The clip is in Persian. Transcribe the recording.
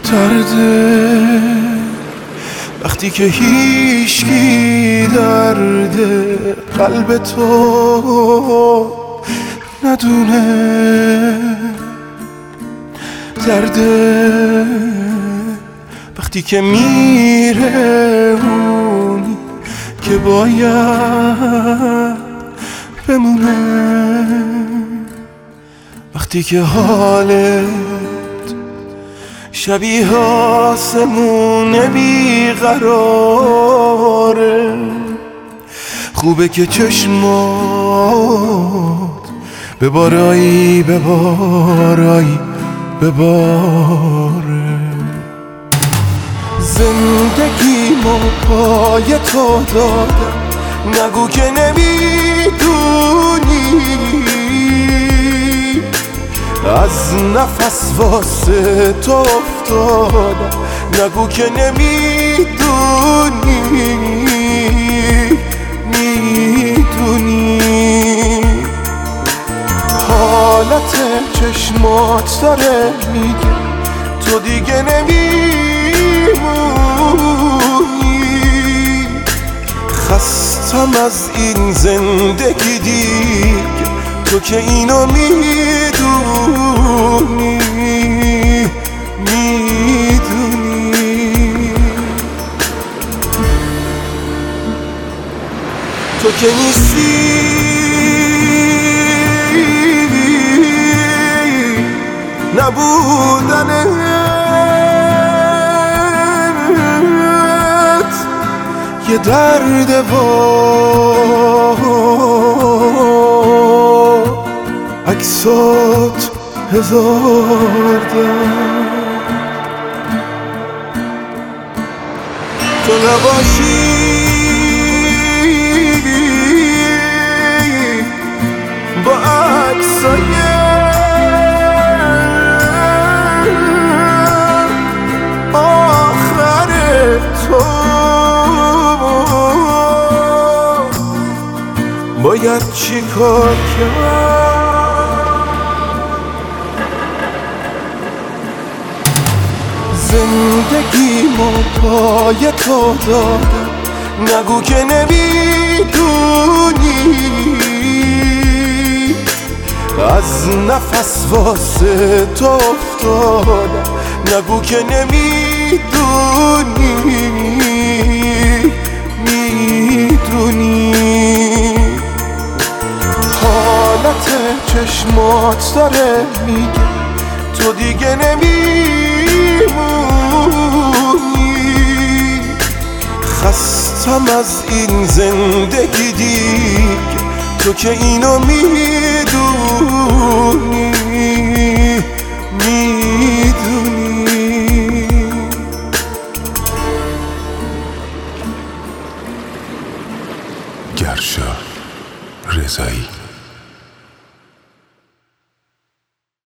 درده وقتی که هیچکی درد قلب تو ندونه، درده وقتی که میره اونی که باید بمونه، وقتی که حالت شبیه آسمون بیقراره، خوبه که چشمات ببارایی ببارایی بباره. زندگیمو پای تو دادم، نگو که نمیدونی، از نفس واسه تو افتادم، نگو که نمیدونی، میدونی حالت چشمات داره میگه تو دیگه نمیمونی، خستم از این زندگی دیگه، تو که اینو میدونی، میدونی تو که نیستی نبودنت یه درد و عکسات هزار درد، تو نباشی با عکسای باید چی کار کرد؟ زندگیمو پای تو دادم، نگو که نمیدونی، از نفس واسه تو افتادم، نگو که نمیدونی، میدونی حالت چشمات داره میگه تو دیگه نمیمونی، خستم از این زندگی دیگه، تو که اینو میدونی، میدونی گرشا رضایی.